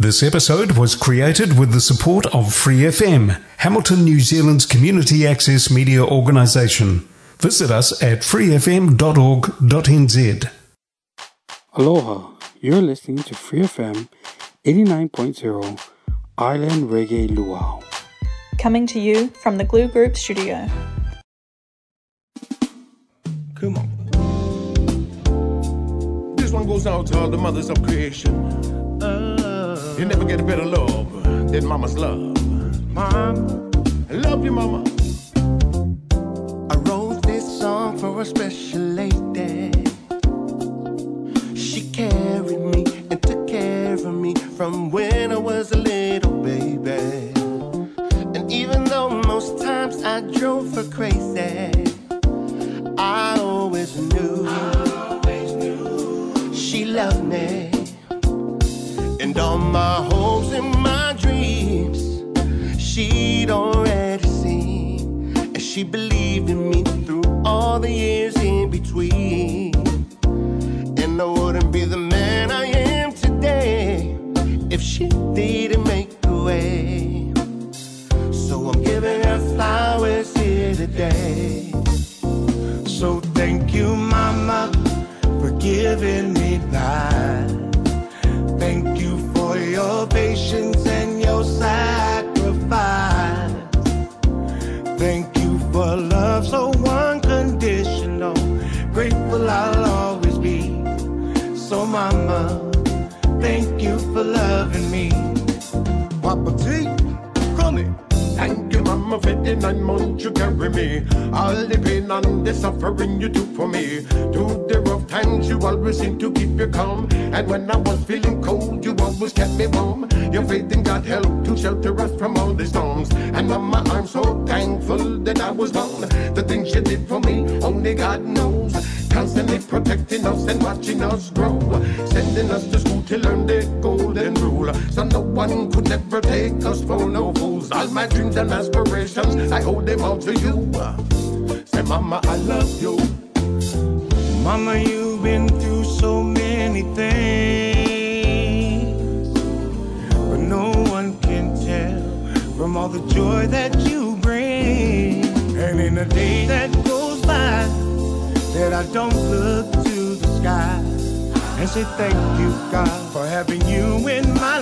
This episode was created with the support of Free FM, Hamilton, New Zealand's community access media organisation. Visit us at freefm.org.nz. Aloha, you're listening to Free FM 89.0 Island Reggae Luau. Coming to you from the Glue Group studio. Come on. This one goes out to all the mothers of creation. You never get a better love than mama's love. Mom, I love you, mama. I wrote this song for a special lady. She carried me and took care of me from when I was a little baby. And even though most times I drove her crazy, I always knew she loved me. And all my hopes and my dreams she'd already seen. And she believed in me through all the years in between. And I wouldn't be the man I am today if she didn't make the way. So I'm giving her flowers here today. So thank you, mama, for giving me life. Thank you for your patience and your sacrifice. Thank you for love so unconditional. Grateful I'll always be. So mama, thank you for loving me. Papa T, call it. Thank you, mama, for the 9 months you carry me. All the pain and the suffering you took for me. Through the rough times you always seem to keep you calm. And when I was feeling cold, you always kept me warm. Your faith in God helped to shelter us from all the storms. And mama, I'm so thankful that I was born. The things you did for me, only God knows. Constantly protecting us and watching us grow. Sending us to school to learn the golden rule. So no one could ever take us for no fools. All my dreams and aspirations, I owe them all to you. Say, mama, I love you. Mama, you've been through so many things, but no one can tell from all the joy that you bring. And in a day that goes by that I don't look to the sky and say thank you, God, for having you in my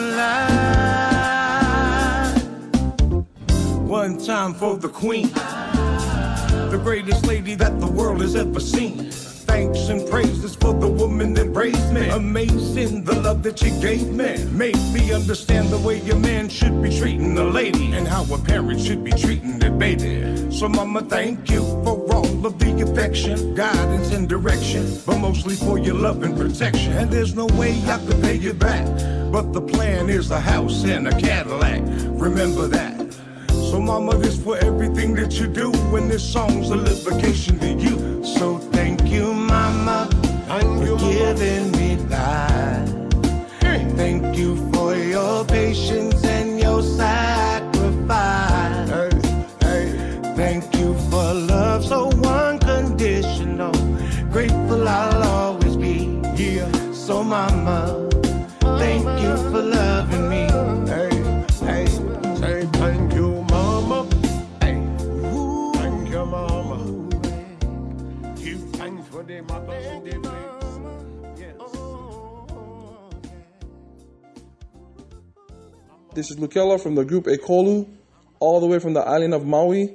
life. One time for the queen, the greatest lady that the world has ever seen. Thanks and praises for the woman that raised me. Amazing the love that you gave me. Made me understand the way a man should be treating a lady and how a parent should be treating their baby. So mama, thank you for all of the affection, guidance and direction, but mostly for your love and protection. And there's no way I could pay you back, but the plan is a house and a Cadillac. Remember that. So mama, this for everything that you do, and this song's a livocation to you. So thank you, mama, for giving me life. Thank you for your patience and your sacrifice. Thank you for love so unconditional. Grateful I'll always be. So mama, thank you for loving me. Say thank you, mama. Thank you, mama. Give thanks for the mothers and the babes. Yes. This is Lukela from the group Ekolu, all the way from the island of Maui.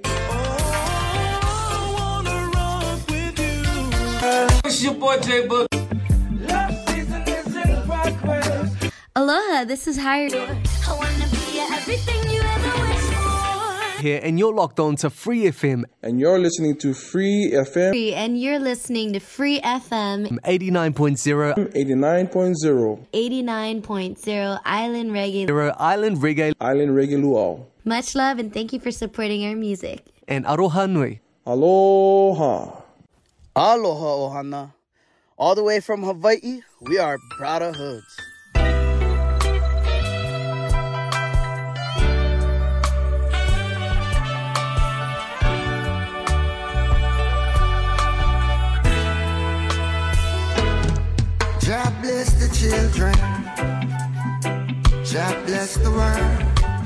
It's your boy J Book. Aloha, this is Hired. I wanna be everything you ever wished for. Here, and you're locked on to Free FM. And you're listening to Free FM. And you're listening to Free FM 89.0. 89.0. 89.0 Island Reggae. Island Reggae. Island Reggae Luau. Much love and thank you for supporting our music. And Aroha Nui. Aloha. Aloha Ohana. All the way from Hawaii, we are Brotherhoods. God bless the children. God bless the world.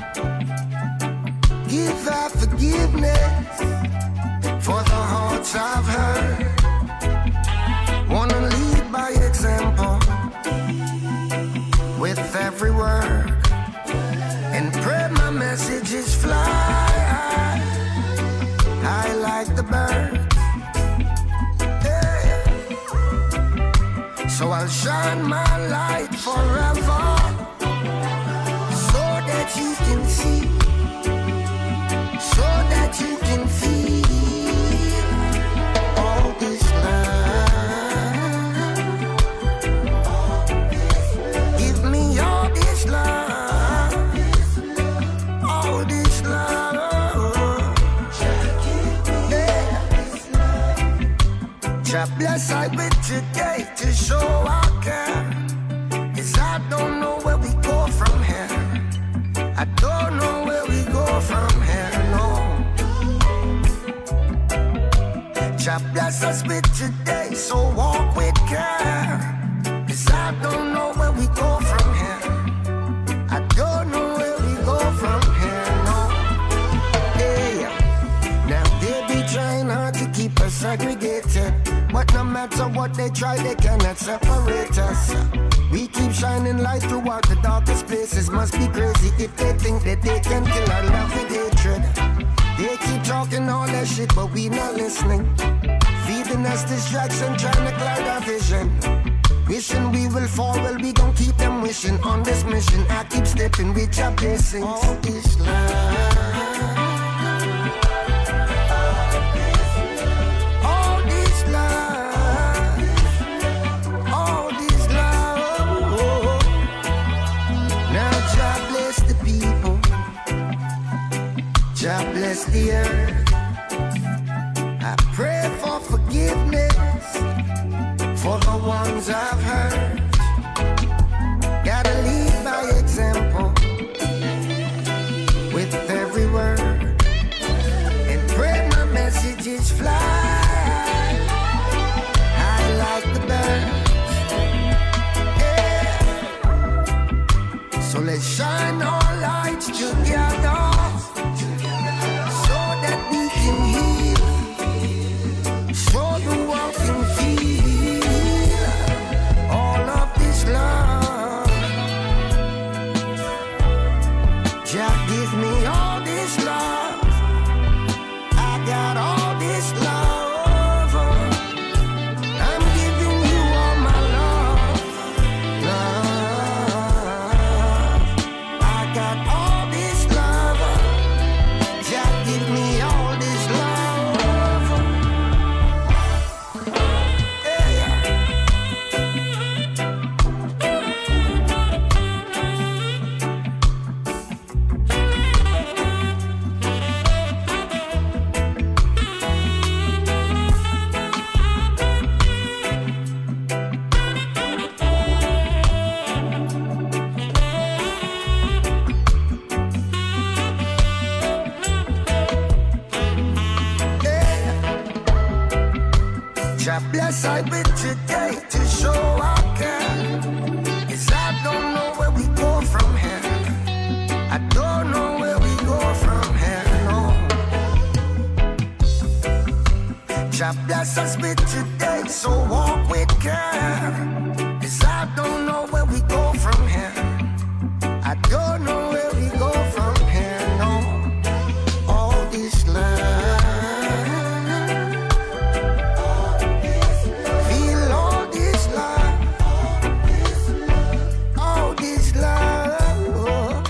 Give out forgiveness for the hearts I've hurt. Wanna lead by example with every word, and pray my messages fly high like the birds. Yeah. So I'll shine my light forever, so that you can see, so that you can feel all this love. Give me all this love, all this love. Yeah. God bless I with today to show I care, 'cause I don't know where we go from here. I don't know where we go from here, no. God bless us with today, so walk with care, 'cause I don't know where we go from here. I don't know where we go from here, no. Yeah. Now they be trying hard to keep us segregated, but no matter what they try, they cannot separate us. We keep shining light throughout the darkest places. Must be crazy if they think that they can kill our love with hatred. They keep talking all that shit, but we not listening. Feeding us distraction, trying to cloud our vision. Wishing we will fall, well we gon' keep them wishing. On this mission, I keep stepping with your blessings. All this love, all this love, all this love. Now God bless the people, God bless the earth. I pray for forgiveness for the ones I've hurt. Gotta lead by example with every word, and pray my messages fly high like the birds. Yeah. So let's shine our lights together, so that we can heal, so the world can feel all of this love. Jah give me all this love, I got all this love. I'm giving you all my love, love. I got all this love, Jah give me all this love. Yeah. God bless I with today to show I care, 'cause I don't know where we go from here. I don't know where we go from here, no. God bless us with today, so walk with care, 'cause I don't know where we go from here. I don't know where we go from here, no. All this love, feel all this love, all this love.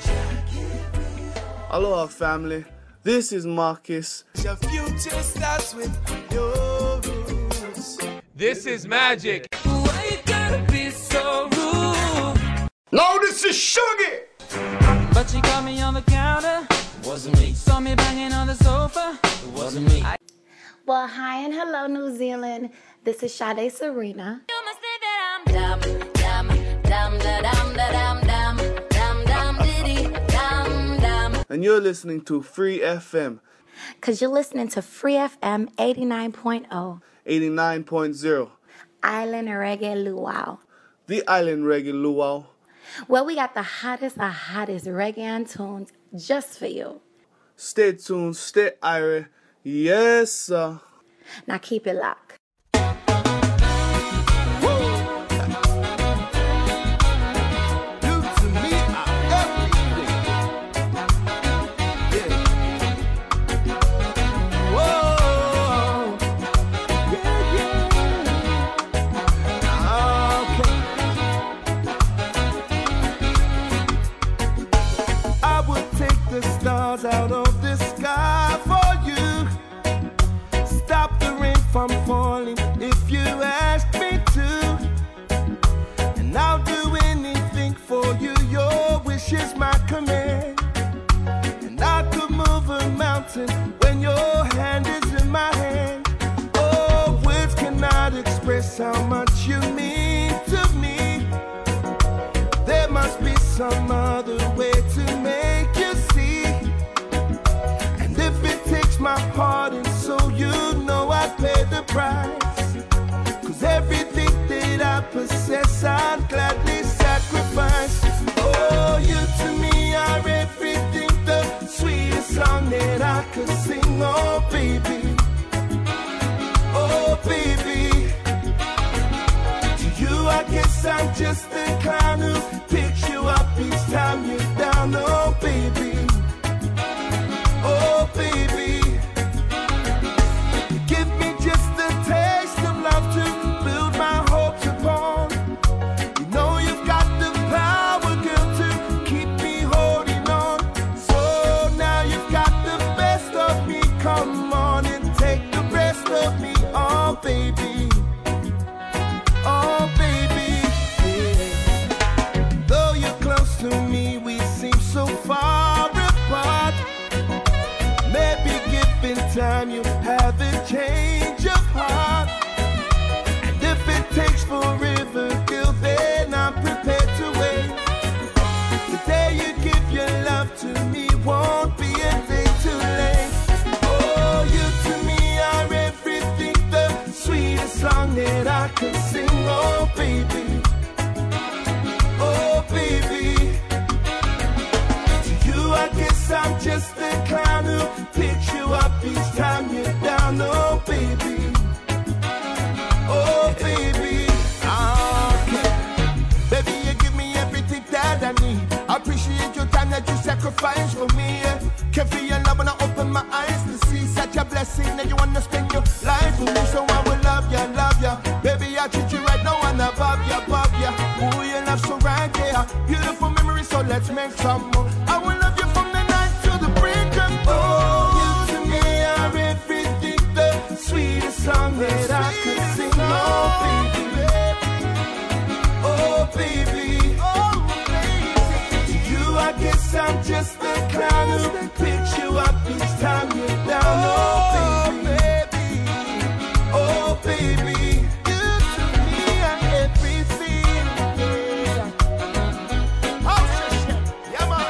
Aloha family, this is Marcus. Your future starts with your roots. This is Magic. Why you gotta be so rude? No, this is Sugar. But she caught me on the counter. Wasn't me. Saw me banging on the sofa. It wasn't me. Well, hi and hello, New Zealand. This is Sade Serena. You must say that I'm dumb, dumb, dumb, da dum, da dum, dumb, dumb, dumb, diddy, dumb, dumb. And you're listening to Free FM. Because you're listening to Free FM 89.0. 89.0. Island Reggae Luau. The Island Reggae Luau. Well, we got the hottest reggae tunes just for you. Stay tuned, stay irie. Yes, sir. Now keep it locked. Out of the sky for you, stop the rain from falling if you ask me to, and I'll do anything for you. Your wish is my command, and I could move a mountain when your hand is in my hand. Oh, words cannot express how much you mean to me. There must be some other way to make you see. My heart and soul, you know I pay the price. 'Cause everything that I possess, I'd gladly sacrifice. Oh, you to me are everything, the sweetest song that I could sing. Oh, baby. Oh, baby. To you, I guess I'm just the clown who picks you up each time you're down. Oh, baby. Oh, baby. To build my hopes upon. You know you've got the power, girl, to keep me holding on. So now you've got the best of me. Come on and take the rest of me. Oh, baby. Oh, baby. Yeah. Though you're close to me, we seem so far apart. Maybe given time, you have a change of heart. Takes forever, till then I'm prepared to wait. The day you give your love to me won't be a day too late. Oh, you to me are everything, the sweetest song that I could sing. Oh, baby. Oh, baby. To you, I guess I'm just the clown who picks you up each time you're down. Oh, baby. Oh, baby. Okay. Baby, you give me everything that I need. I appreciate your time that you sacrifice for me. Can't feel your love when I open my eyes to see such a blessing that you wanna spend your life with me. So I will love ya, love ya. Baby, I treat you right now and above ya, above ya. Ooh, your love so right there. Beautiful memory, so let's make some more. I will love you from the night to the break of dawn. Oh, you to me are everything, the sweetest song that I could sing. Oh, baby. Oh, baby. Oh, baby. To you, I guess I'm just the clown who picks you up each time you're down. Oh, baby. Oh, baby. You to me are everything. Yeah. Oh, shit. Yeah, man.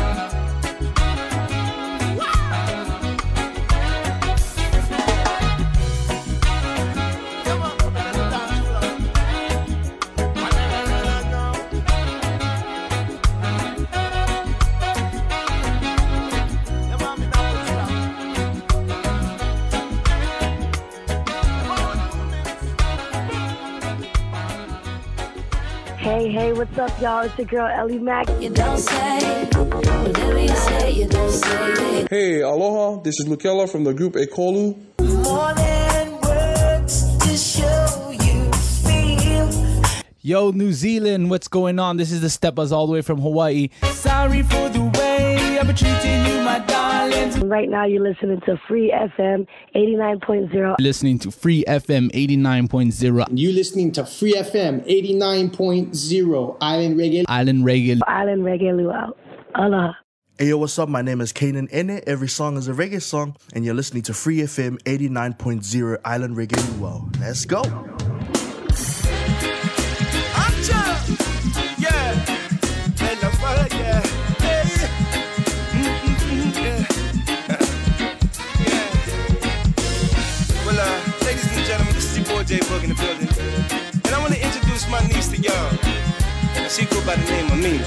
Hey, what's up, y'all? It's your girl, Ellie Mack. You don't say, whatever you say, you don't say. Hey, aloha. This is Lukela from the group Ekolu. More than words to show you feel. Yo, New Zealand, what's going on? This is the Steppers all the way from Hawaii. Sorry for the way I've been treating you, my darling. Right now, you're listening to Free FM 89.0. Listening to Free FM 89.0. You listening to Free FM 89.0. Island Reggae. Island Reggae. Island Reggae Luau. Aloha. Hey yo, what's up? My name is Kanan Ene. Every song is a reggae song, and you're listening to Free FM 89.0 Island Reggae Luau. Let's go. Ladies and gentlemen, this is your boy J Bug in the building, and I want to introduce my niece to y'all. She go by the name of Mina.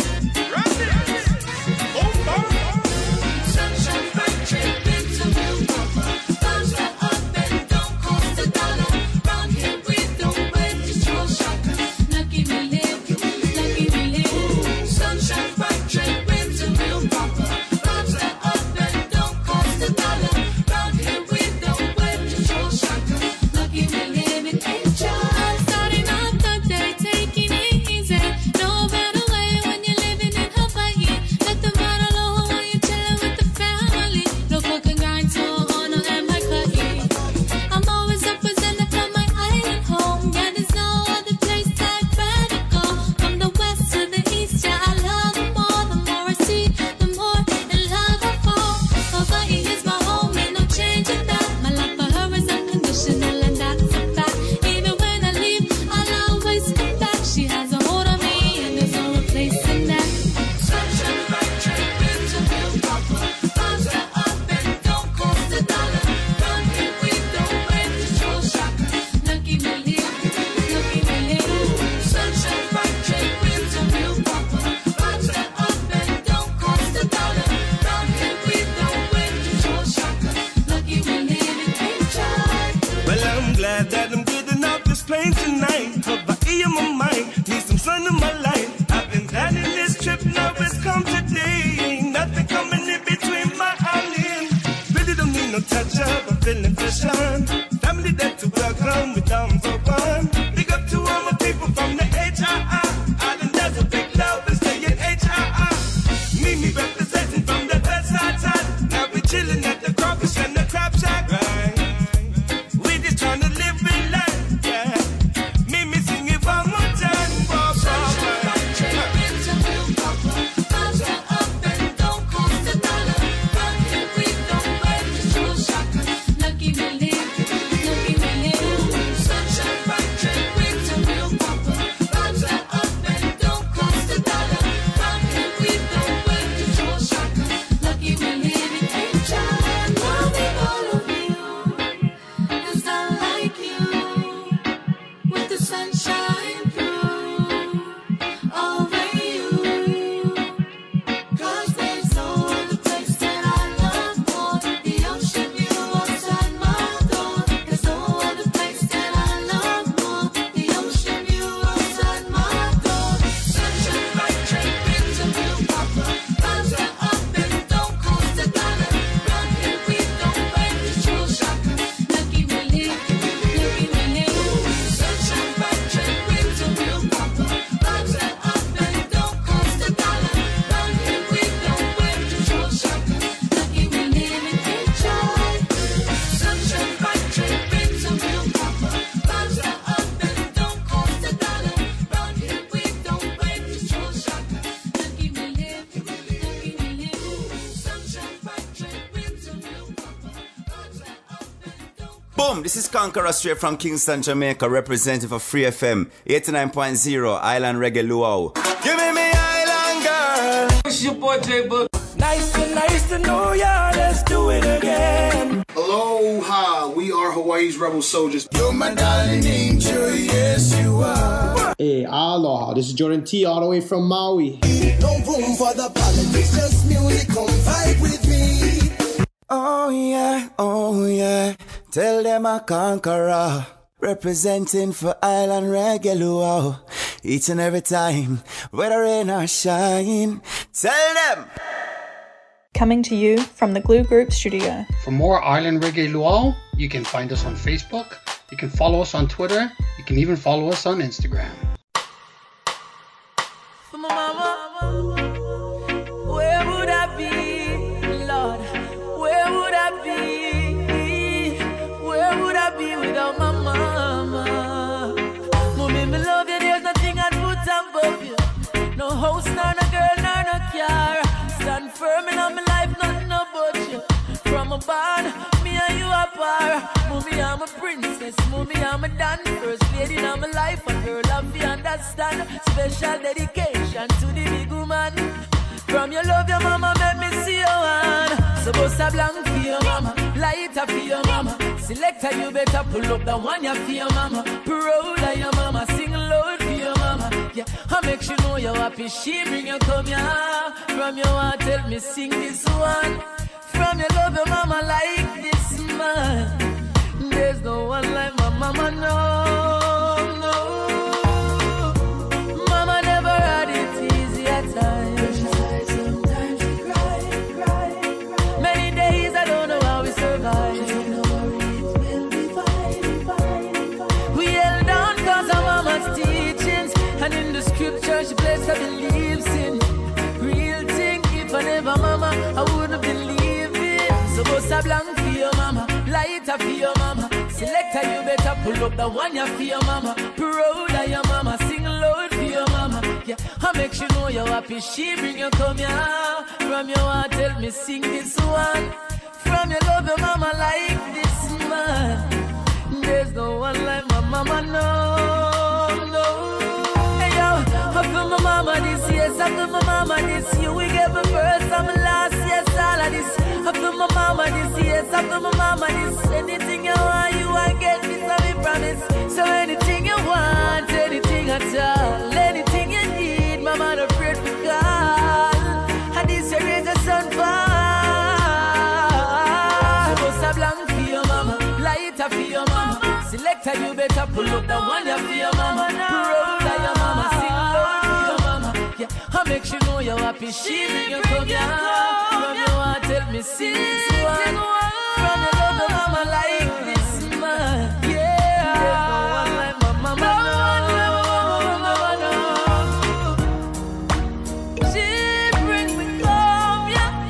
Sunshine Factory, it's a real proper. Bounce that up and don't cost a dollar. Round here we don't register shocker. Lucky me live, lucky me live. Sunshine Factory, it's a real proper. Bounce that up and don't cost a dollar. Round here we don't register shocker. Lucky me live, it ain't just starting off the day, taking it easy. No better way when you're living in Hawaii. Let the bottle of while you're chilling with the family. No cooking grind, so on and my cutty. I'm always representing from my island home. Yeah, there's no other place I'd rather go. From the west to the east, yeah, I love them all. The more I see, the more in love I fall. Hawaii is my home, ain't no changing that. My love for her is unconditional, and that's a fact. Even when I leave, I'll always come back. She has a hold on me, and there's no replacing that. Sunshine Factory, it's a real proper. Bounce that up and don't cost a dollar. Round here we don't register shocker. Lucky me live, lucky me live. Sunshine Factory, it's a real proper. Bounce that up and don't cost a dollar. Round here we don't register shocker. Lucky me live, it ain't just. Well, I'm glad that I'm getting off this plane tonight. Hawaii in my mind, need some sun in my life. I've been planning this trip, now it's come today. Ain't nothing coming in between my island. Really don't need no touch-up, I'm feeling fresh on. Family there to welcome with arms open. Big up to all my people from the HII. Islanders a big love and stay in HII. Me representing from the west side. Now we chilling at the crawfish and the crab shack. Right. We just tryna live in life, yeah. Me sing it one more time. Sunshine Factory, it's a real proper. Bounce that up and don't cost a dollar. Round here we don't register shocker. Lucky me live, lucky me live. Sunshine Factory, it's a real proper. Bounce that up and don't cost a dollar. Round here we don't register shocker. Lucky me live, it ain't just loving all of you. It's not like you with the sunshine through over you. 'Cause there's no other place that I love more. The ocean view outside my door. There's no other place that I love more. The ocean view outside my door. Sunshine Factory, it's a real proper. Bounce that up and don't cost a dollar. Round here we don't register shocker. Lucky me live, lucky me live. Sunshine Factory, it's a real proper. Bounce that up and don't cost a dollar. Round here we don't register shocker. Lucky me live, it ain't just. Sunshine Factory, it's a real proper. Bounce that up and don't cost a dollar. Round here we don't register shocker. Lucky me live, lucky me live. Sunshine Factory, it's a real proper. Bounce that up and don't. Boom, this is Conqueror straight from Kingston, Jamaica, representing for Free FM 89.0 Island Reggae Luau. Give me Island girl. It's your boy J Book. Nice to know ya. Let's do it again. Aloha, we are Hawaii's rebel soldiers. You're my darling angel, yes you are. Hey, aloha. This is Jordan T all the way from Maui. No room for the politics, just music, come vibe with me. Oh yeah, tell them a conqueror, representing for Island Reggae Luau. Each and every time, whether rain or shine, tell them. Coming to you from the Glue Group studio. For more Island Reggae Luau, you can find us on Facebook, you can follow us on Twitter, you can even follow us on Instagram. For my mama, where would I be, Lord? Where would I be? Where would I be without my mama? Mommy, me love you, there's nothing I'd put above you. No house, nor no girl, nor no car. Stand firm in my life, nothing about you. From a barn, me and you apart. Mommy, I'm a princess, mommy, I'm a dan. First lady in my life, a girl I'm the understand. Special dedication to the big woman. From your love, your mama, make me see your hand. So bust a blank for your mama, lighter for your mama. Selector, you better pull up the one you for your mama. Proud of your mama, sing loud for your mama. Yeah, I make sure know you're happy. She bring you come here. From your heart, tell me sing this one. From your love, your mama like this man. There's no one like my mama, no, no. Mama never had it easy at times. Sometimes she cry. Many days I don't know how we survive. We held on cause of mama's teachings. And in the scripture she blessed her believes in. Real thing, if I never mama, I wouldn't believe it. So bust a blank for your mama, lighter for your mama. Selector, you better pull up the one you for your mama. Proud of your mama, sing loud for your mama. Yeah, I make sure know you're happy. She bring you come here. From your heart, tell me sing this one. From your love, your mama like this man. There's no one like my mama, no, no. Hey yo, I feel my mama this year, I feel my mama this year. We gave the first and my last year, all of this. I feel my mama this year, I feel my mama this. Anything you want, you want get this, I promise. So anything you want, anything at all, anything you need, mama the pray for God. And this year is a sunfall. So bust a blank for your mama, lighter for your mama. Selector, you better pull up the one you for your mama. Proud of your mama, sing loud for your mama. Yeah, I make sure know you're happy. She bring you come here. From your heart, tell me sing this one. From your love, your mama like this man. Yeah, there's no one like my mama. No. She bring me come, yeah.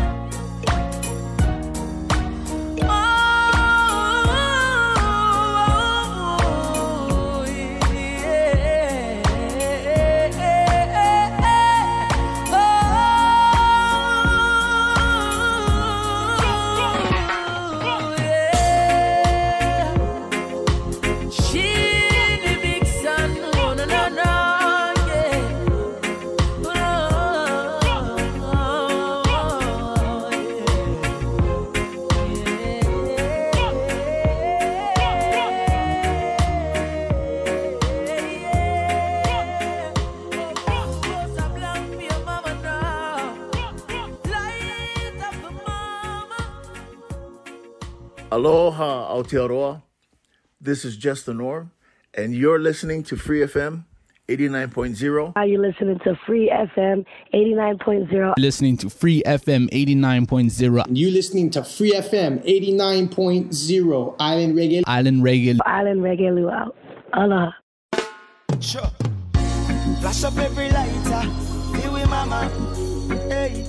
Aloha, Aotearoa. This is Just the Norm, and you're listening to Free FM 89.0. Are you listening to Free FM 89.0? Listening to Free FM 89.0. You listening to Free FM 89.0. Island Reggae. Island Reggae. Island Reggae Luau. Aloha. Sure. Flash up every lighter. Be with mama. Hey.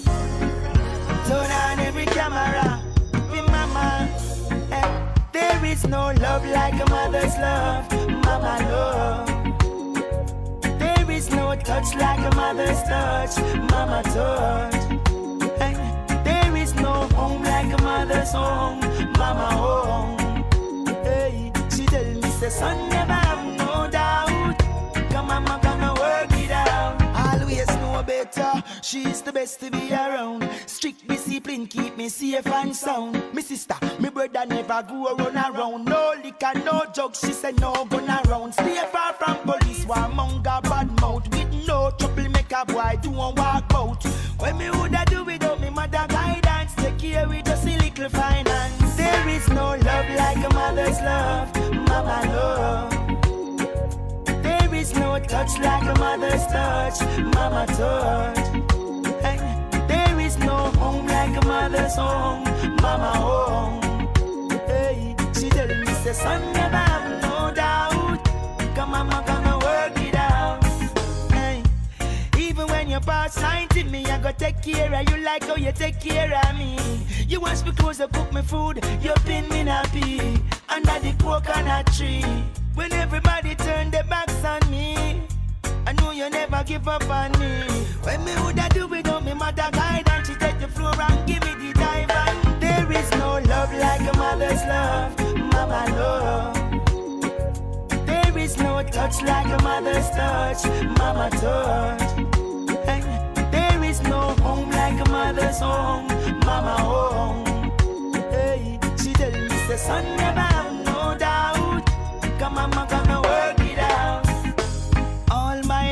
Turn on every camera. Be mama. Hey. There is no love like a mother's love. Mama love. There is no touch like a mother's touch. Mama touch. Hey. There is no home like a mother's home. Mama home. Hey. She tell me, say, son, never have no doubt. Come mama, gonna work it out. Always know better. She's the best to be around. Strict discipline keep me safe and sound. Me sister, me brother never go run around. No liquor, no drugs. She said no gun around. Stay far from police. Warmonger bad mouth. With no trouble make a boy do and walk out. When me woulda do without me mother guidance. Take care with just a little finance. There is no love like a mother's love. Mama love. There is no touch like a mother's touch. Mama touch. Hey. There is no home like a mother's home. Mama home. Hey. She tell me, say, son, never have no doubt. Come mama, gonna work it out. Hey. Even when you pass 90, me I go take care of you like how you take care of me. You wash me clothes, you cook me food, you pin me nappy under the coconut tree. When everybody turn their backs on me, I know you never give up on me. When me woulda do without me mother guidance, she take the floor and give me the dive. And there is no love like a mother's love, mama love. There is no touch like a mother's touch, mama touch. Hey. There is no home like a mother's home, mama home. Hey. She tell me, say, son, never have no doubt. Come mama, gonna work it out. All my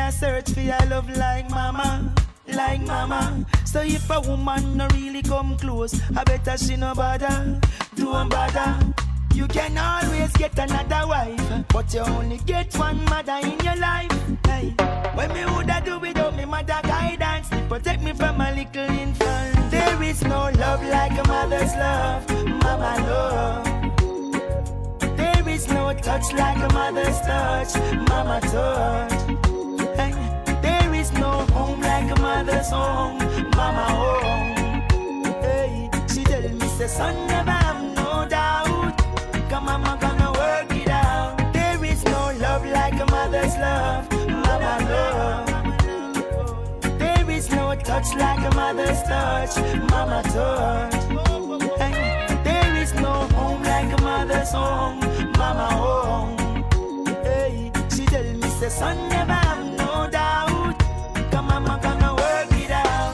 I search for your love like mama. Like mama. So if a woman no really come close, I better she no bother. Don't bother. You can always get another wife, but you only get one mother in your life. Hey, when me woulda do without me mother guidance, protect me from a little infant. There is no love like a mother's love, mama love. There is no touch like a mother's touch, mama touch. Hey, there is no home like a mother's home, mama home. Hey, she tell me say son never have no doubt. Come mama gonna work it out. There is no love like a mother's love, mama love. There is no touch like a mother's touch, mama touch. Hey, there is no home like a mother's home, mama home. Hey, she tell me say son never have no doubt. Come mama gonna work it out.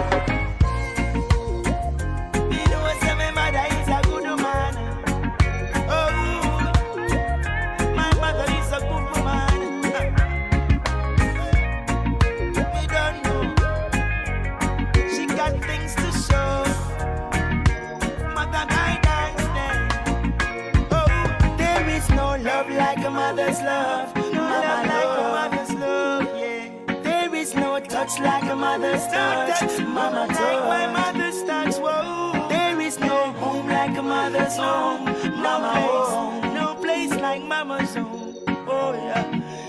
Me know say my mother is a good woman. Like a mother's love, no love like a mother's love, yeah. There is no touch like a mother's touch, mama touch. Like my mother's touch, whoa. There is no home like a mother's home, mama home. No place like mama's home, oh yeah.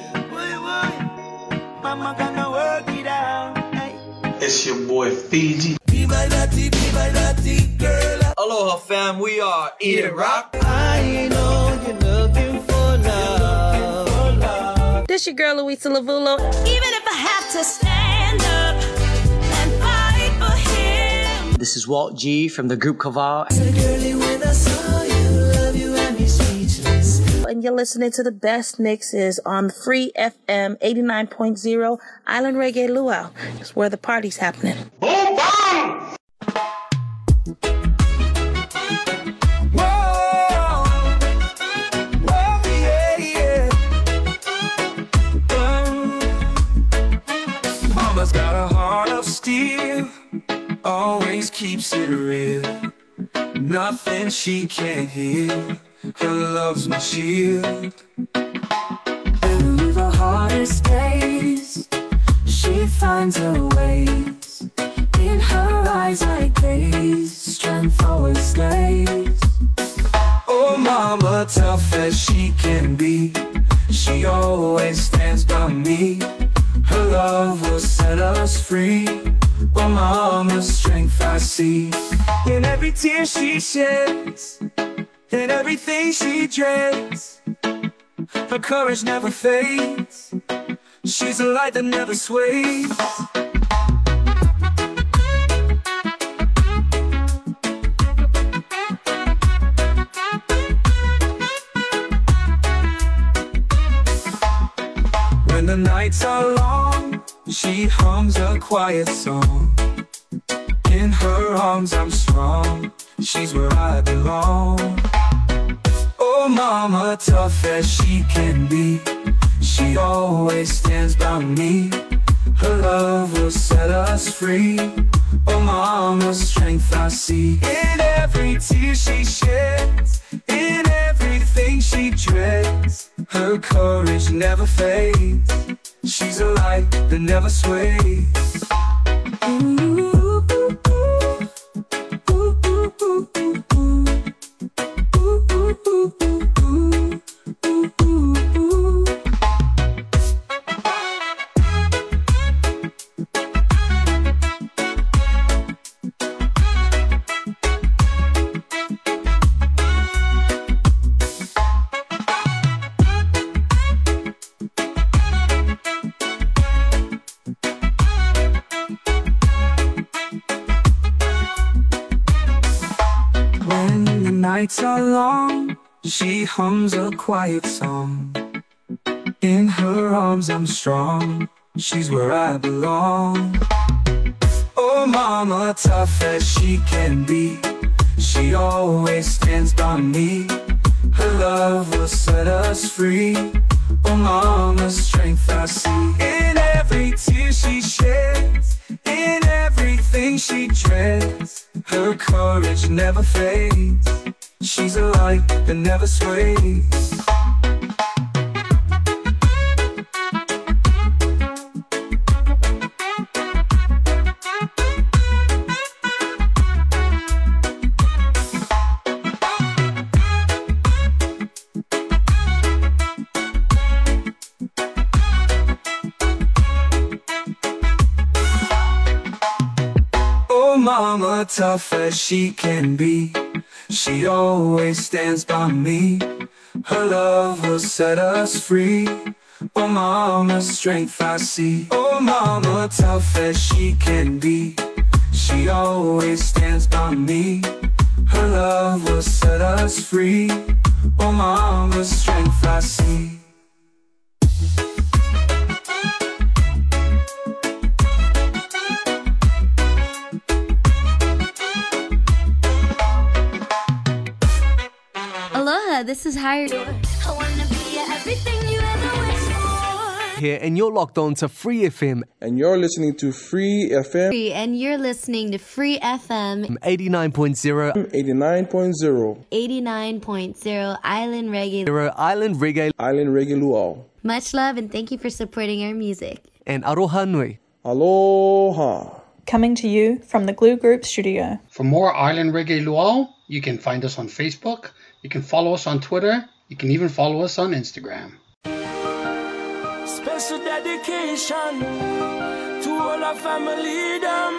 Mama gonna work it out. Hey. It's your boy Fiji. Be my naughty girl. Aloha fam, we are Eat It Rock. I know you're looking for love. This your girl Louisa Lavulo. Even if I have to stand up and fight for him. This is Walt G from the group Kaval. Girlie, when I saw you, love you and me speechless. And you're listening to the best mixes on Free FM 89.0 Island Reggae Luau. It's where the party's happening. Boom, bam! Got a heart of steel, always keeps it real. Nothing she can't heal, her love's my shield. Through the hardest days, she finds her ways. In her eyes I gaze, strength always stays. Oh mama, tough as she can be, she always stands by me. Her love will set us free. Oh mama's strength I see in every tear she sheds, in everything she dreads. Her courage never fades, she's a light that never sways. When the nights are long, she hums a quiet song. In her arms I'm strong, she's where I belong. Oh mama, tough as she can be, she always stands by me. Her love will set us free. Oh mama's strength I see in every tear she sheds, in everything she dreads. Her courage never fades, she's a light that never sways. Nights are long, she hums a quiet song. In her arms I'm strong, she's where I belong. Oh mama, tough as she can be, she always stands by me. Her love will set us free. Oh mama's strength I see in every tear she sheds, in everything she treads, her courage never fades. She's a light that never sways. Mama, tough as she can be, she always stands by me. Her love will set us free. Oh mama, strength I see. Oh mama, tough as she can be, she always stands by me. Her love will set us free. Oh mama, strength I see. Aloha, this is Hired. I wanna be everything you ever wish for. Here, and you're locked on to Free FM. And you're listening to Free FM. And you're listening to Free FM 89.0. 89.0. 89.0 Island Reggae. Island Reggae. Island Reggae Luau. Much love and thank you for supporting our music. And aroha nui. Aloha. Coming to you from the Glue Group studio. For more Island Reggae Luau, you can find us on Facebook. You can follow us on Twitter. You can even follow us on Instagram. Special dedication to all our family, them.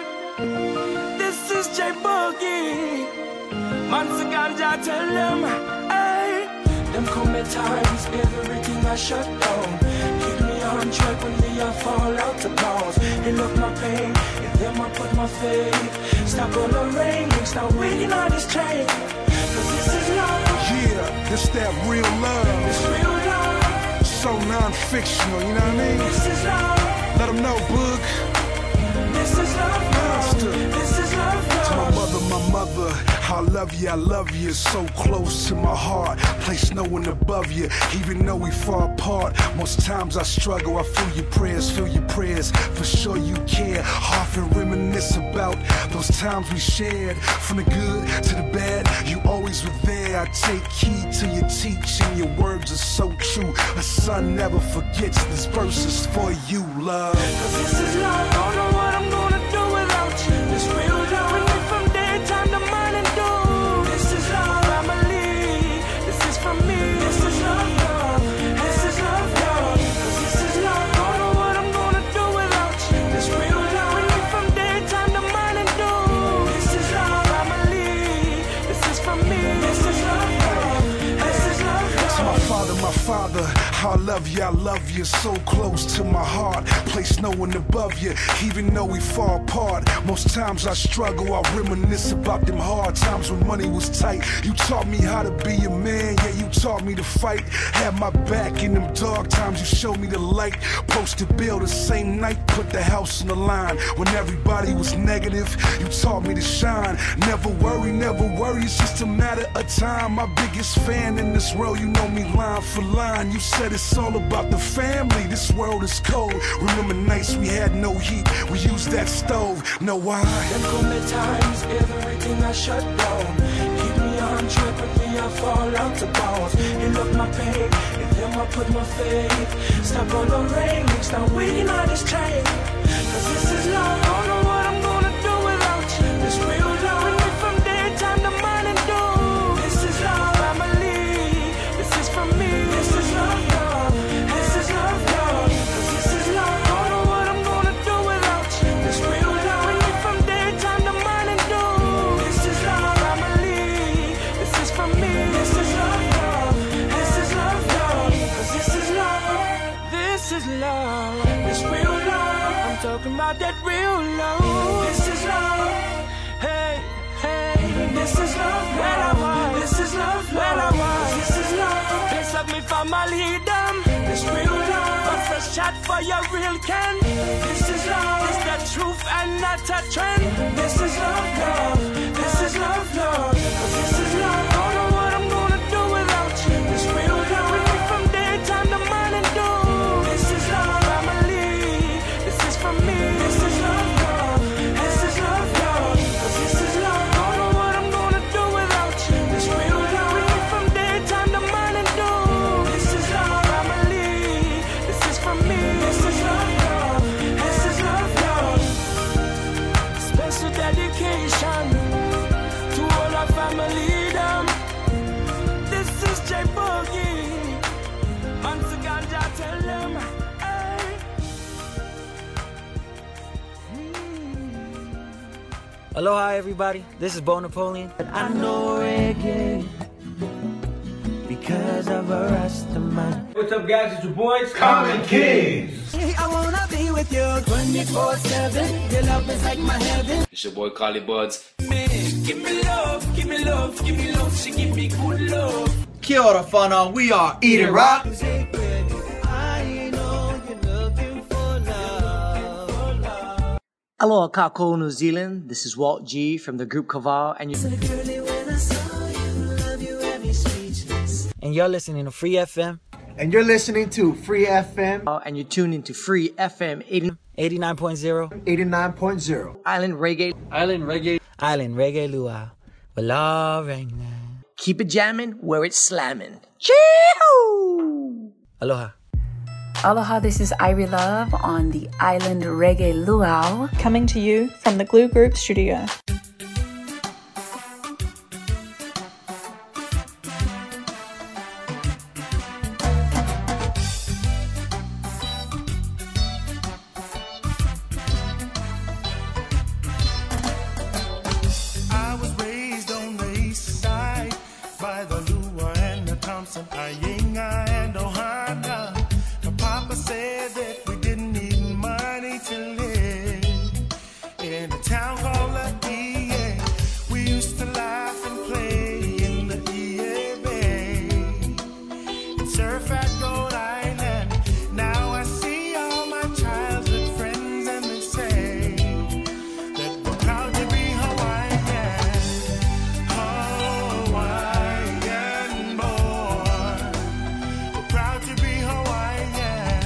This is J Boogie. Months ago, tell them, hey. Them come at times, everything I shut down. Keep me on track when me I fall out to bounds. They look my pain, in them I put my faith. Stop on the rain, stop waiting on this train. Cause this is love. Yeah, this that real love. It's real love. So non-fictional, you know what I mean? This is love. Let them know, Boog. This is love, Monster. This is love, To my mother, I love you, so close to my heart. Place no one above you, even though we far apart. Most times I struggle, I feel your prayers. For sure you care, often reminisce about those times we shared. From the good to the bad, you always were there. I take heed to your teaching, your words are so true. A son never forgets, this verse is for you, love. Cause this is love, don't know what I'm gonna do without you. This real love, we live from daytime to morning dew. This is love, family. This is for me. This is love, love. This is love, love. Cause this is love, don't know what I'm gonna do without you. This real love, we live from daytime to morning dew. This is love, family. This is for me. This is love, love. This is love, love. To my father, I love you, so close to my heart. Place no one above you, even though we fall apart. Most times I struggle, I reminisce about them hard times when money was tight. You taught me how to be a man, yeah, you taught me to fight. Had my back in them dark times, you showed me the light. Posted bill the same night, put the house on the line. When everybody was negative, you taught me to shine. Never worry, it's just a matter of time. My biggest fan in this world, you know me line for line. You said it's all about the family, this world is cold. Remember nights we had no heat, we used that stove. Know why? Them come at times, everything I shut down. Keep me on track when me I fall out to bounds. You look my pain, in them I put my faith. Stop on the rain, stop waiting on this train. Cause this is love, don't know what I'm gonna do without you. This real love, we live from daytime to morning dew. This is love, family. This is for me. This is love, love. This is love, love. Cause this is love, don't know what I'm gonna do without you. This real love, we live from daytime to morning dew. This is love, family. This is for me. This is love, love. This is love, love. Cause this is love. This is love. This real love. I'm talking about that real love. This is love. Hey, hey. This is love. Where I was. This is love. Where I was. This is love. This of me family, them. This real love. A fresh chat for your real can. This is love. It's the truth and not a trend. This is love, love. This is love, love. Cause this is love. Don't know what I'm gonna do without you. This real love. We live from daytime to morning dew. This is love, family. This is dedication to all our family them. This is J Boogie. Mansa Ganja, tell them, hey. Aloha, everybody. This is Bo Napoleon. I know reggae because of a Rastaman. What's up, guys? It's your boys, Common Kings. I wanna be with you 24/7. Your love is like my heaven. It's your boy, Carly Buds. Man, give me love, give me love, give me love. She give me good love. Kia ora, whānau. We are Eating Rock. I know you're looking for love. Aloha, Kākou, New Zealand. This is Walt G from the group Kaval, and you're listening to Free FM. And you're listening to Free FM. And you're tuned into Free FM 89.0. 89.0. Island Reggae. Island Reggae. Island Reggae Luau. Well, all right now. Keep it jamming where it's slamming. Chee-hoo! Aloha. Aloha, this is Irie Love on the Island Reggae Luau. Coming to you from the Glue Group studio. I was raised on the east side by the Lua and the Thompson, Iyenga and Ohana. My papa said that we didn't need money to live in a town called La EA. We used to laugh and play in the EA Bay and surf at Gold Island. Now I see all my childhood friends and they say that we're proud to be Hawaiian, Hawaiian born. We're proud to be Hawaiian,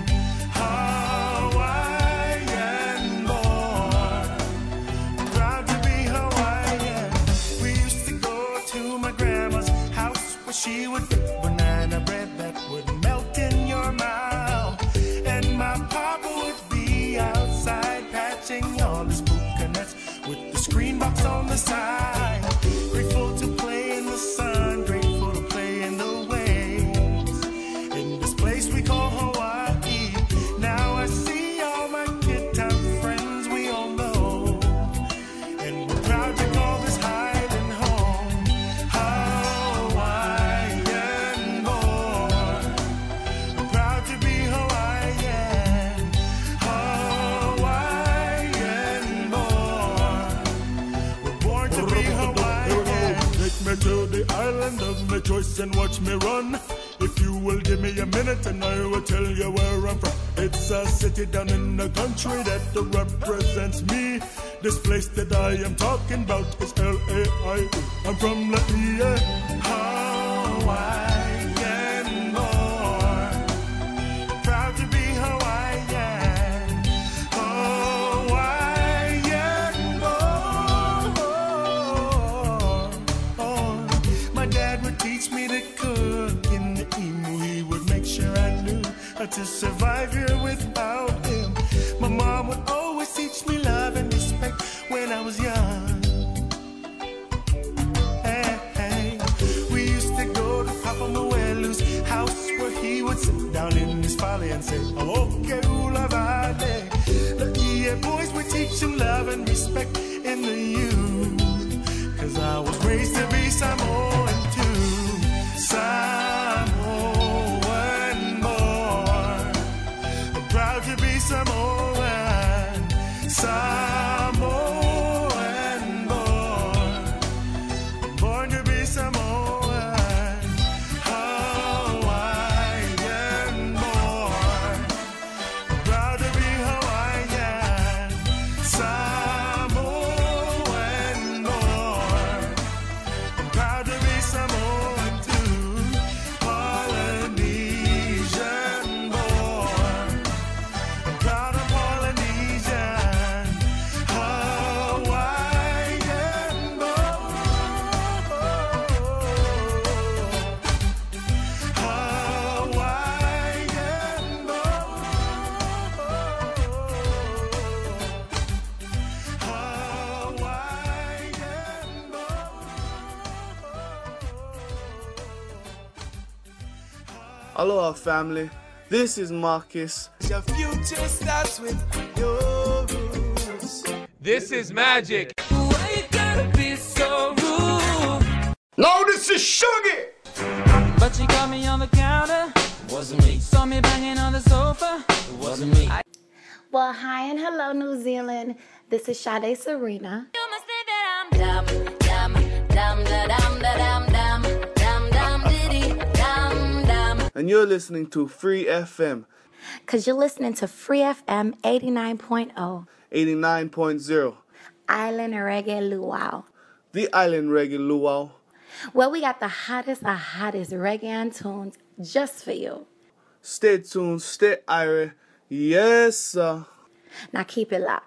Hawaiian born. We're proud to be Hawaiian. We used to go to my grandma's house where she would bake banana bread that would melt in your mouth. And my papa would be outside patching all his coconuts with the screen box on the side. Grateful to play in the sun, grateful to play in the waves. In this place we call Hawaii. Now I see all my kid time friends we all know. And we're proud to call this Highland home. Hawaiian born. We're proud to be Hawaiian. Hawaiian born. We're born to be Hawaiian. Take me to the island of my choice and watch me run. If you will give me a minute and I will tell you where I'm from. It's a city down in the country that represents me. This place that I am talking about is LAIE. I'm from La EA. Hawaiian born. Proud to be Hawaiian. Hawaiian born. My dad would teach me to cook in the emu. He would make sure I knew how to survive here without him. My mom would always teach me love and respect when I was young. Hey, we used to go to Papa Moelu's house where he would sit down in his folly and say, "Oh, okay, ula vale." The EA boys would teach him love and respect in the youth. 'Cause I was raised to be Samoan too. Samoan born. I'm proud to be Samoan. Samoan born. Born to be Samoan. Hawaiian born. I'm proud to be Hawaiian. Samoan born. I'm proud to Aloha family, this is Marcus. Your future starts with your roots. This is Magic. Why you gotta be so rude? No, this is Sugar. But she got me on the counter. Wasn't me. Saw me banging on the sofa. It wasn't me. Well, hi and hello, New Zealand. This is Sade Serena. You must say that I'm dumb, dumb, dumb, da dum, da dum, dumb, dumb, dumb, diddy, dumb, dumb. And you're listening to Free FM. Because you're listening to Free FM 89.0. 89.0. Island Reggae Luau. The Island Reggae Luau. Well, we got the hottest reggae tunes just for you. Stay tuned, stay irie. Yes, sir. Now keep it locked.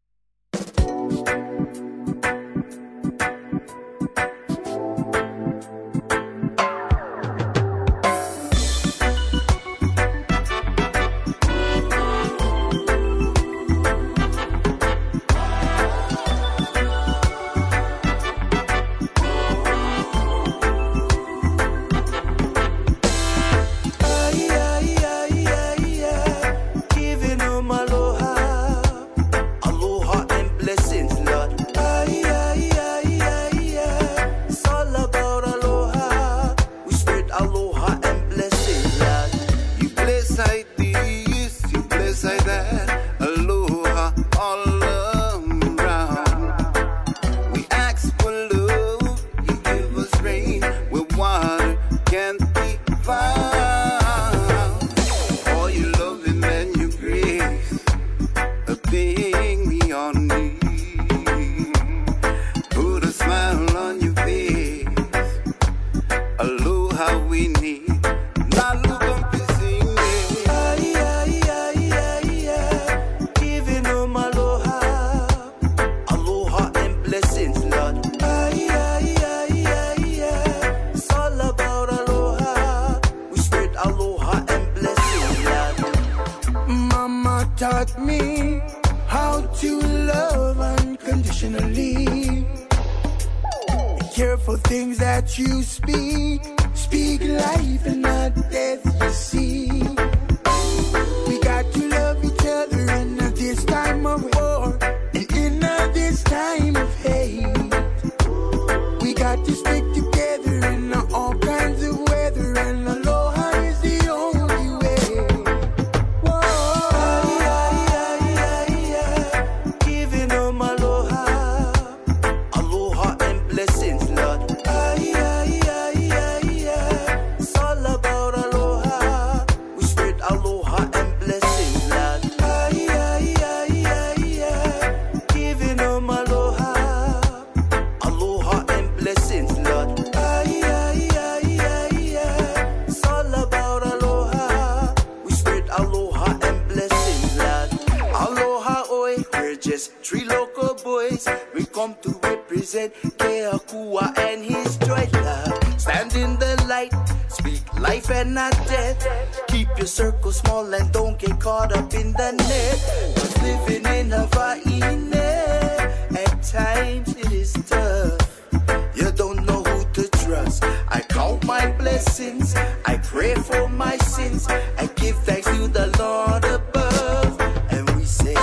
Taught me how to love unconditionally. Be careful things that you speak. Speak life and not death, you see. We got to love each other in this time of war and in this time of hate. We got to stick together in all kinds of weather, and aloha is the only way. Three local boys, we come to represent Keakua and his joy love. Stand in the light, speak life and not death. Keep your circle small and don't get caught up in the net. Cause living in Hawaii, at times it is tough. You don't know who to trust. I count my blessings, I pray for my sins, I give thanks to the Lord above. And we say,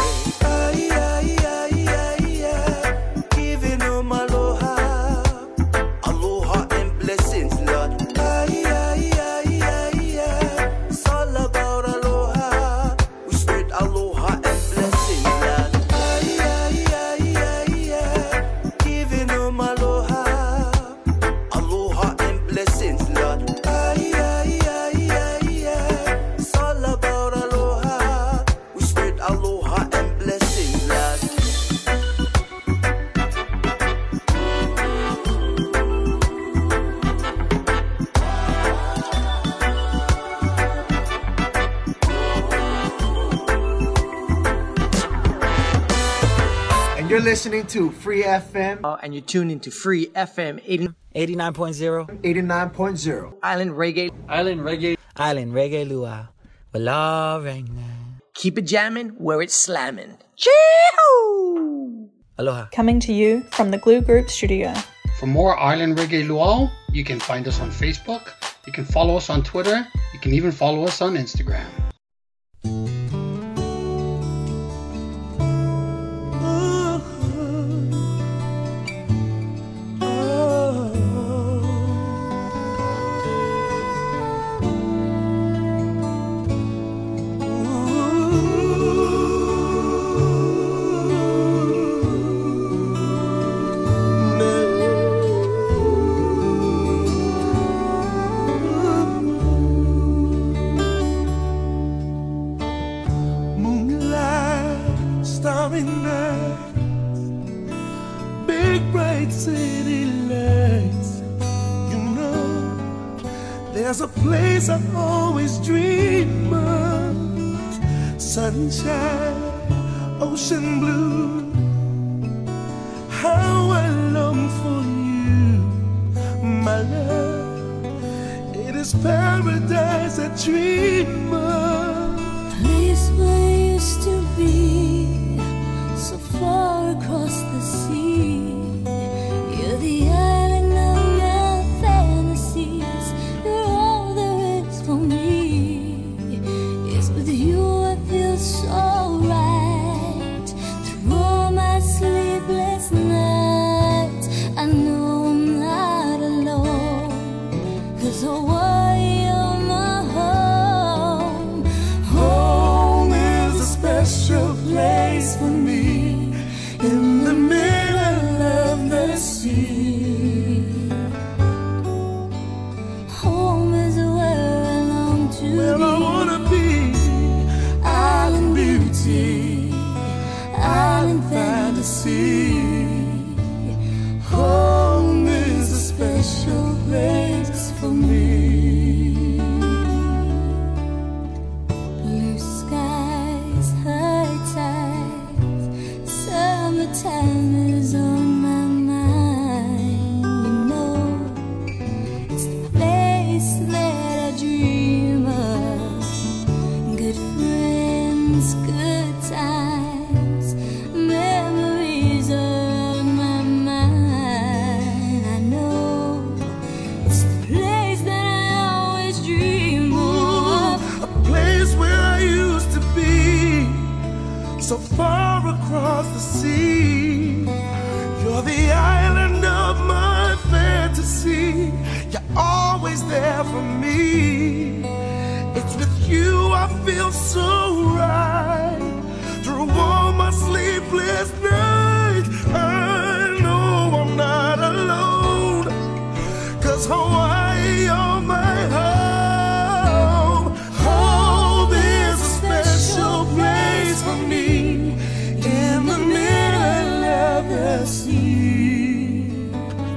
You're listening to Free FM. And you're tuned into Free FM 89.0. 89.0. Island Reggae. Island Reggae. Island Reggae Luau. Well, keep it jamming where it's slamming. Chee-hoo! Aloha. Coming to you from the Glue Group studio. For more Island Reggae Luau, you can find us on Facebook. You can follow us on Twitter. You can even follow us on Instagram. There's a place I always dream of. Sunshine, ocean blue. How I long for you, my love. It is paradise I dream of. Place where I used to be, so far across the sea. You're the island of my fantasies. For me, yes, with you I feel so right. Through all my sleepless nights, I know I'm not alone. 'Cause Hawaii, you're my home. Home is a special place for me, in the middle of the sea. Home is where I wanna be. Island beauty, island fantasy. Home is a special place for me. Blue skies, high tides, summertime is on my mind. You know, it's the place that I dream of. Good friends, good times, memories are on my mind. I know it's the place that I always dream of. A place where I used to be, so far across the sea. You're the island of my fantasy. You're always there for me. It's with you I feel so right. Through all my sleepless nights, I know I'm not alone. 'Cause Hawaii, you're my home. Home is a special place for me, in the middle of the sea.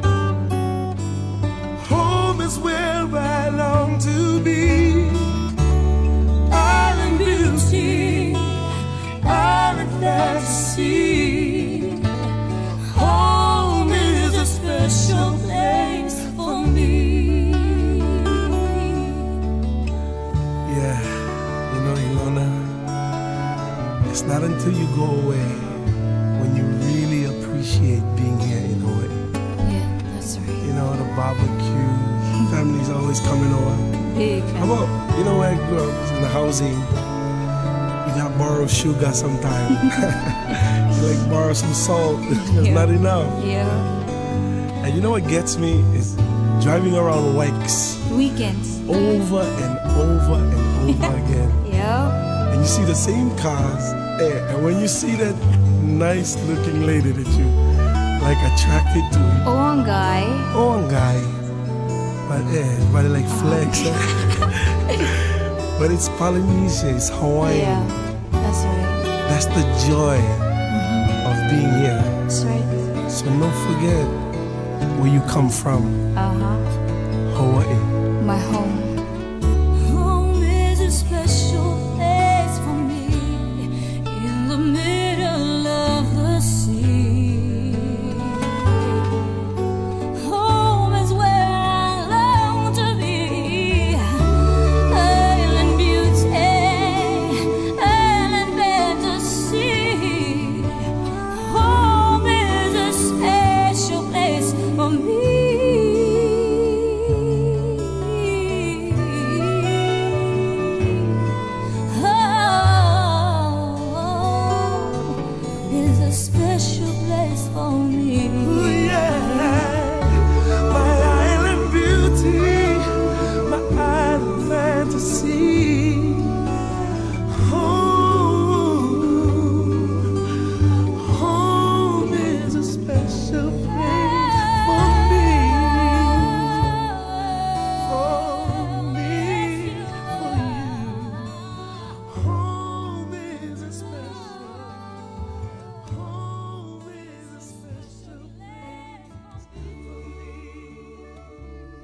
Home is where I long to be. Island beauty, island fantasy. Home is a special place for me. Yeah, you know, Ilona, it's not until you go away when you really appreciate being here in Hawaii. Yeah, that's right. You know, the barbecue, family's always coming over. Big How about, you know, where I grew up in the housing, you got borrow sugar sometimes. You like borrow some salt, there's not enough. Yeah. And you know what gets me is driving around Wikes Weekends. over and over and over again. Yeah. And you see the same cars there. And when you see that nice looking lady that you like attracted to, One guy. but everybody like flex. But it's Polynesia, it's Hawaiian. Yeah, that's right. That's the joy of being here. That's right. So don't forget where you come from. Hawaii. My home. Home is a special place for me, in the middle of the sea. Home is where I long to be. Island beauty, island fantasy. Home is a special place for me.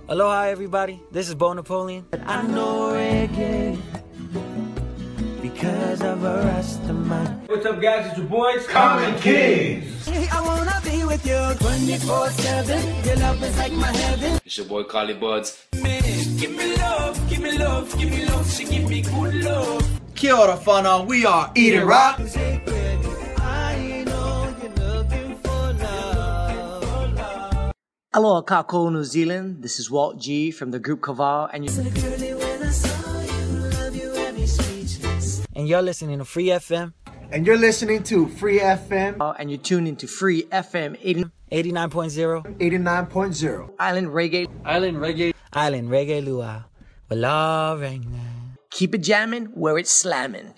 Aloha, everybody. This is Bo Napoleon. I know reggae because of a Rastaman. What's up, guys? It's your boys, Common Kings. I wanna be with you 24/7. Your love is like my heaven. It's your boy, Carly Buds. Man, give me love, give me love, give me love. She give me good love. Kia ora whanau, we are Eating Rock. I know you're looking for love. Aloha, Kako, New Zealand. This is Walt G from the group Kaval, and you're listening to Free FM. And you're listening to Free FM. And you're tuned into Free FM 89.0. 89.0. Island Reggae. Island Reggae. Island Reggae Luau. Wala Reggae. Keep it jamming where it's slamming.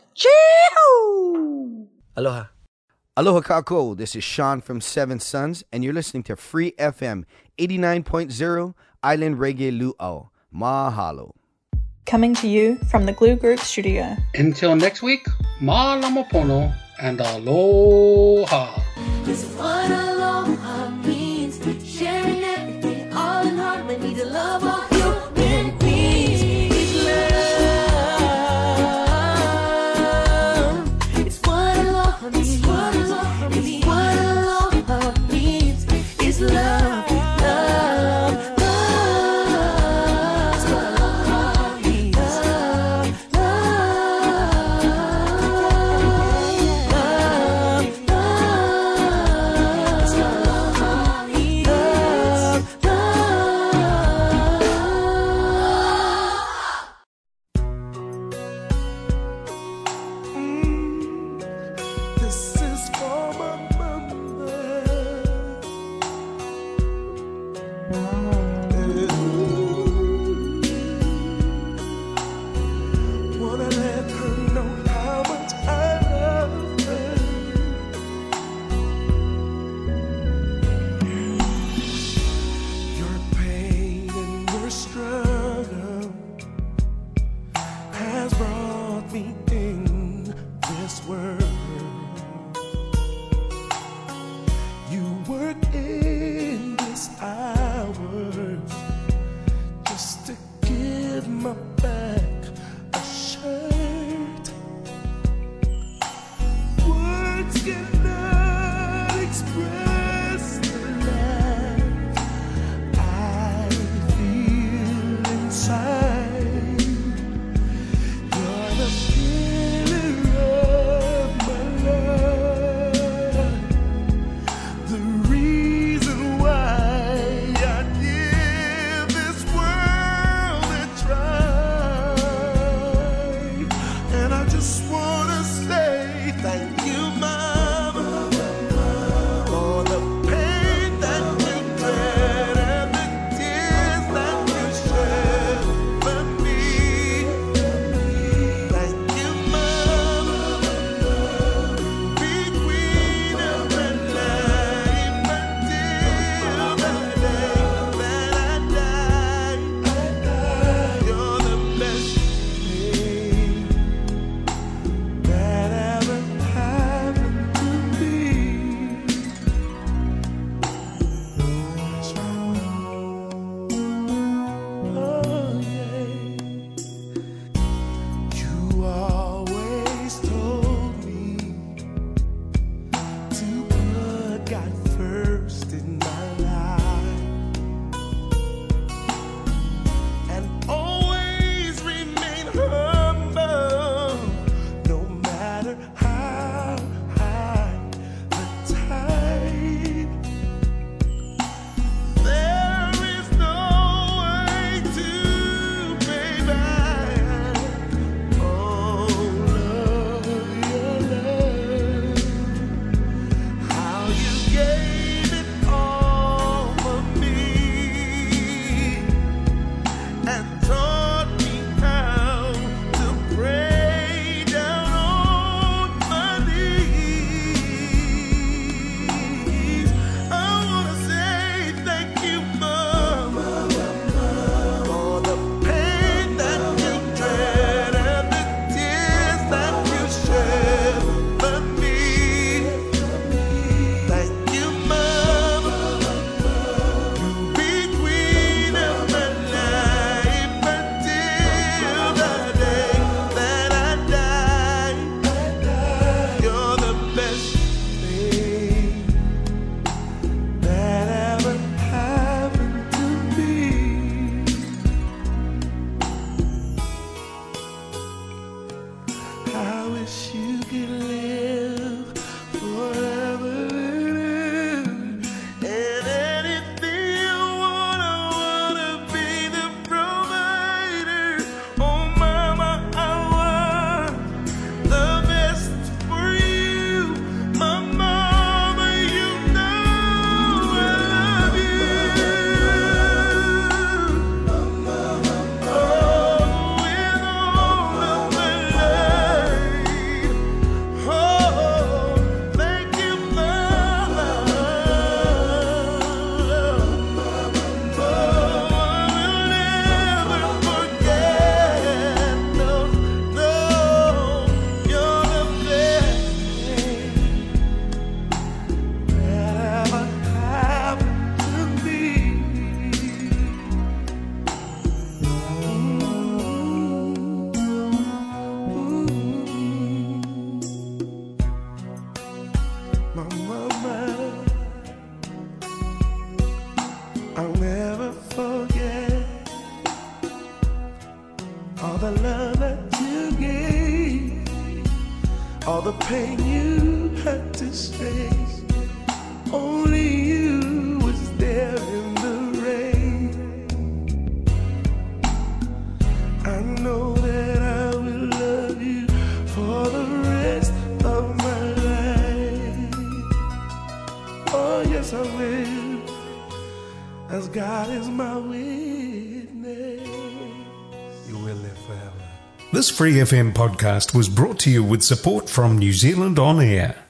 Aloha. Aloha Kako, this is Sean from Seven Sons, and you're listening to Free FM 89.0 Island Reggae Luau. Mahalo. Coming to you from the Glue Group studio. Until next week, Malamapono and aloha. This is what aloha means. Sharing everything, all in harmony. The love of human beings is love. It's what aloha means. It's what aloha means. Is love, love, love. It's what aloha means. Love, love, love. pain you had to stay. Only you was there in the rain. I know that I will love you for the rest of my life. Oh yes I will, as God is my witness. You will live forever. This Free FM podcast was brought to you with support from New Zealand On Air.